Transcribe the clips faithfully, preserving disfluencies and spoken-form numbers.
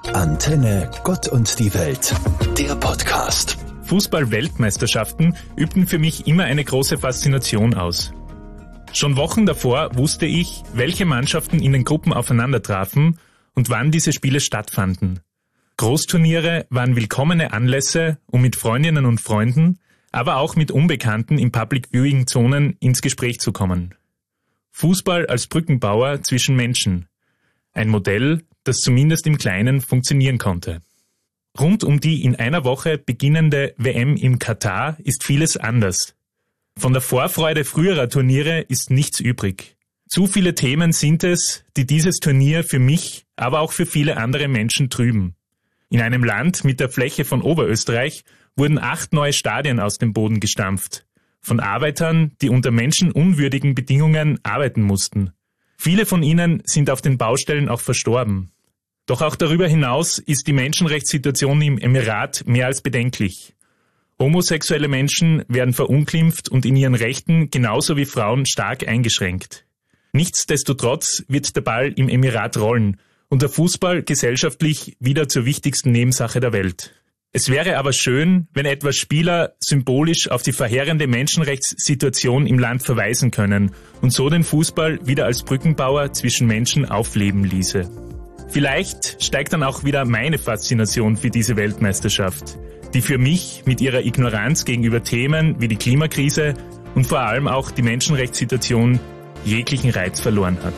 Antenne Gott und die Welt, der Podcast. Fußball-Weltmeisterschaften übten für mich immer eine große Faszination aus. Schon Wochen davor wusste ich, welche Mannschaften in den Gruppen aufeinander trafen und wann diese Spiele stattfanden. Großturniere waren willkommene Anlässe, um mit Freundinnen und Freunden, aber auch mit Unbekannten in Public-Viewing-Zonen ins Gespräch zu kommen. Fußball als Brückenbauer zwischen Menschen. Ein Modell, das zumindest im Kleinen funktionieren konnte. Rund um die in einer Woche beginnende W M in Katar ist vieles anders. Von der Vorfreude früherer Turniere ist nichts übrig. Zu viele Themen sind es, die dieses Turnier für mich, aber auch für viele andere Menschen trüben. In einem Land mit der Fläche von Oberösterreich wurden acht neue Stadien aus dem Boden gestampft. Von Arbeitern, die unter menschenunwürdigen Bedingungen arbeiten mussten. Viele von ihnen sind auf den Baustellen auch verstorben. Doch auch darüber hinaus ist die Menschenrechtssituation im Emirat mehr als bedenklich. Homosexuelle Menschen werden verunglimpft und in ihren Rechten genauso wie Frauen stark eingeschränkt. Nichtsdestotrotz wird der Ball im Emirat rollen und der Fußball gesellschaftlich wieder zur wichtigsten Nebensache der Welt. Es wäre aber schön, wenn etwa Spieler symbolisch auf die verheerende Menschenrechtssituation im Land verweisen können und so den Fußball wieder als Brückenbauer zwischen Menschen aufleben ließe. Vielleicht steigt dann auch wieder meine Faszination für diese Weltmeisterschaft, die für mich mit ihrer Ignoranz gegenüber Themen wie die Klimakrise und vor allem auch die Menschenrechtssituation jeglichen Reiz verloren hat.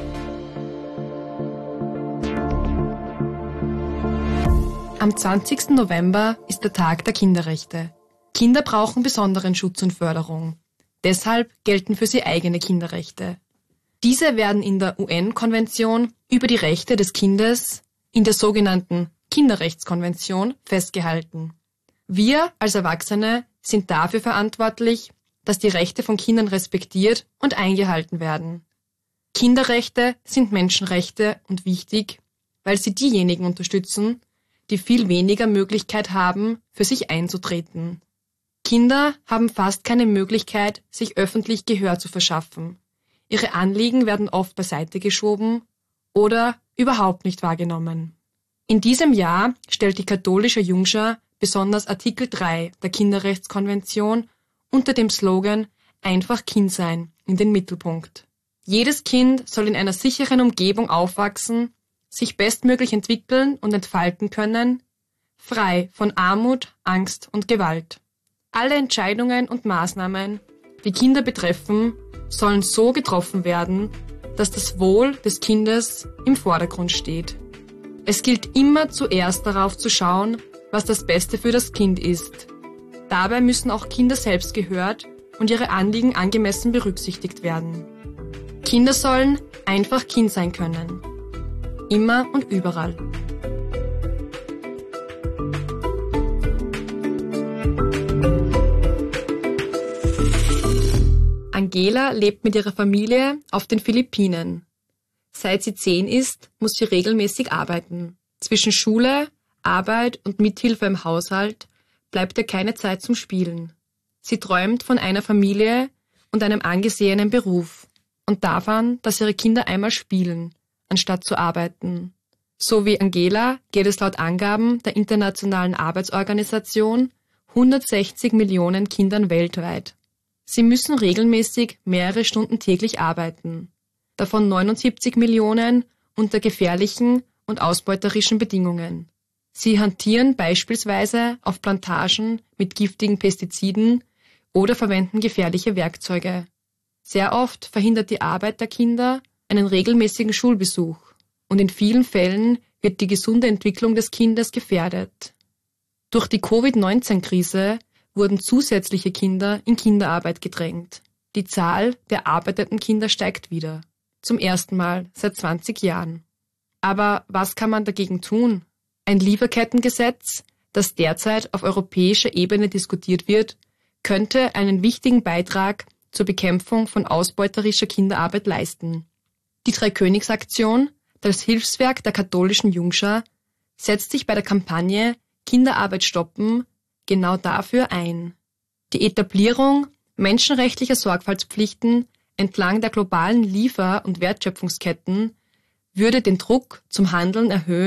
Am zwanzigsten November ist der Tag der Kinderrechte. Kinder brauchen besonderen Schutz und Förderung. Deshalb gelten für sie eigene Kinderrechte. Diese werden in der U N-Konvention über die Rechte des Kindes, in der sogenannten Kinderrechtskonvention, festgehalten. Wir als Erwachsene sind dafür verantwortlich, dass die Rechte von Kindern respektiert und eingehalten werden. Kinderrechte sind Menschenrechte und wichtig, weil sie diejenigen unterstützen, die viel weniger Möglichkeit haben, für sich einzutreten. Kinder haben fast keine Möglichkeit, sich öffentlich Gehör zu verschaffen. Ihre Anliegen werden oft beiseite geschoben oder überhaupt nicht wahrgenommen. In diesem Jahr stellt die katholische Jungschar besonders Artikel drei der Kinderrechtskonvention unter dem Slogan »Einfach Kind sein« in den Mittelpunkt. Jedes Kind soll in einer sicheren Umgebung aufwachsen, sich bestmöglich entwickeln und entfalten können, frei von Armut, Angst und Gewalt. Alle Entscheidungen und Maßnahmen, die Kinder betreffen, sollen so getroffen werden, dass das Wohl des Kindes im Vordergrund steht. Es gilt immer zuerst darauf zu schauen, was das Beste für das Kind ist. Dabei müssen auch Kinder selbst gehört und ihre Anliegen angemessen berücksichtigt werden. Kinder sollen einfach Kind sein können. Immer und überall. Angela lebt mit ihrer Familie auf den Philippinen. Seit sie zehn ist, muss sie regelmäßig arbeiten. Zwischen Schule, Arbeit und Mithilfe im Haushalt bleibt ihr keine Zeit zum Spielen. Sie träumt von einer Familie und einem angesehenen Beruf und davon, dass ihre Kinder einmal spielen, anstatt zu arbeiten. So wie Angela geht es laut Angaben der Internationalen Arbeitsorganisation hundertsechzig Millionen Kindern weltweit. Sie müssen regelmäßig mehrere Stunden täglich arbeiten, davon neunundsiebzig Millionen unter gefährlichen und ausbeuterischen Bedingungen. Sie hantieren beispielsweise auf Plantagen mit giftigen Pestiziden oder verwenden gefährliche Werkzeuge. Sehr oft verhindert die Arbeit der Kinder einen regelmäßigen Schulbesuch und in vielen Fällen wird die gesunde Entwicklung des Kindes gefährdet. Durch die Covid neunzehn Krise wurden zusätzliche Kinder in Kinderarbeit gedrängt. Die Zahl der arbeitenden Kinder steigt wieder. Zum ersten Mal seit zwanzig Jahren. Aber was kann man dagegen tun? Ein Lieferkettengesetz, das derzeit auf europäischer Ebene diskutiert wird, könnte einen wichtigen Beitrag zur Bekämpfung von ausbeuterischer Kinderarbeit leisten. Die Dreikönigsaktion, das Hilfswerk der katholischen Jungschar, setzt sich bei der Kampagne Kinderarbeit stoppen genau dafür ein. Die Etablierung menschenrechtlicher Sorgfaltspflichten entlang der globalen Liefer- und Wertschöpfungsketten würde den Druck zum Handeln erhöhen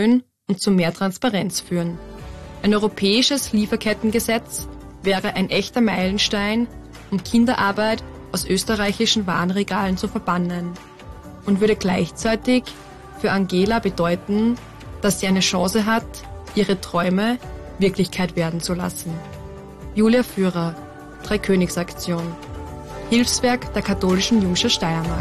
und zu mehr Transparenz führen. Ein europäisches Lieferkettengesetz wäre ein echter Meilenstein, um Kinderarbeit aus österreichischen Warenregalen zu verbannen und würde gleichzeitig für Angela bedeuten, dass sie eine Chance hat, ihre Träume Wirklichkeit werden zu lassen. Julia Führer, Dreikönigsaktion, Hilfswerk der katholischen Jungscher Steiermark.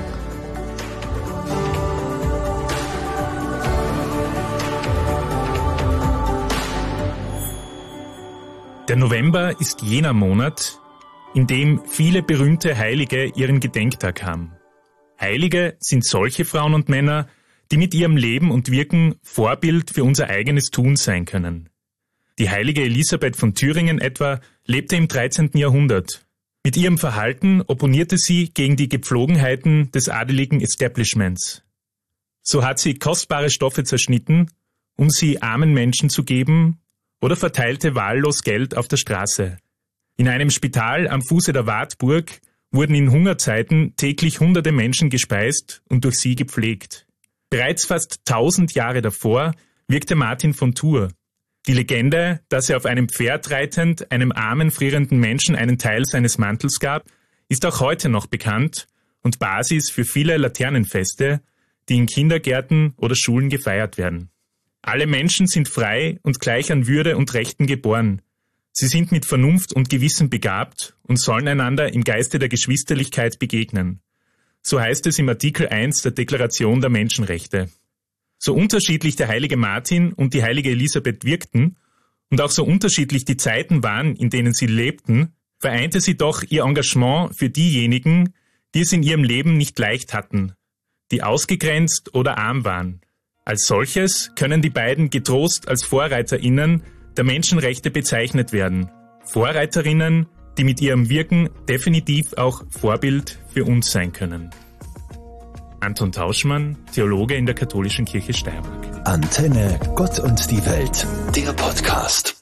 Der November ist jener Monat, in dem viele berühmte Heilige ihren Gedenktag haben. Heilige sind solche Frauen und Männer, die mit ihrem Leben und Wirken Vorbild für unser eigenes Tun sein können. Die heilige Elisabeth von Thüringen etwa lebte im dreizehnten Jahrhundert. Mit ihrem Verhalten opponierte sie gegen die Gepflogenheiten des adeligen Establishments. So hat sie kostbare Stoffe zerschnitten, um sie armen Menschen zu geben, oder verteilte wahllos Geld auf der Straße. In einem Spital am Fuße der Wartburg wurden in Hungerzeiten täglich hunderte Menschen gespeist und durch sie gepflegt. Bereits fast tausend Jahre davor wirkte Martin von Tours. Die Legende, dass er auf einem Pferd reitend einem armen, frierenden Menschen einen Teil seines Mantels gab, ist auch heute noch bekannt und Basis für viele Laternenfeste, die in Kindergärten oder Schulen gefeiert werden. Alle Menschen sind frei und gleich an Würde und Rechten geboren. Sie sind mit Vernunft und Gewissen begabt und sollen einander im Geiste der Geschwisterlichkeit begegnen. So heißt es im Artikel eins der Deklaration der Menschenrechte. So unterschiedlich der heilige Martin und die heilige Elisabeth wirkten und auch so unterschiedlich die Zeiten waren, in denen sie lebten, vereinte sie doch ihr Engagement für diejenigen, die es in ihrem Leben nicht leicht hatten, die ausgegrenzt oder arm waren. Als solches können die beiden getrost als VorreiterInnen der Menschenrechte bezeichnet werden. VorreiterInnen, die mit ihrem Wirken definitiv auch Vorbild für uns sein können. Anton Tauschmann, Theologe in der Katholischen Kirche Steiermark. Antenne Gott und die Welt, der Podcast.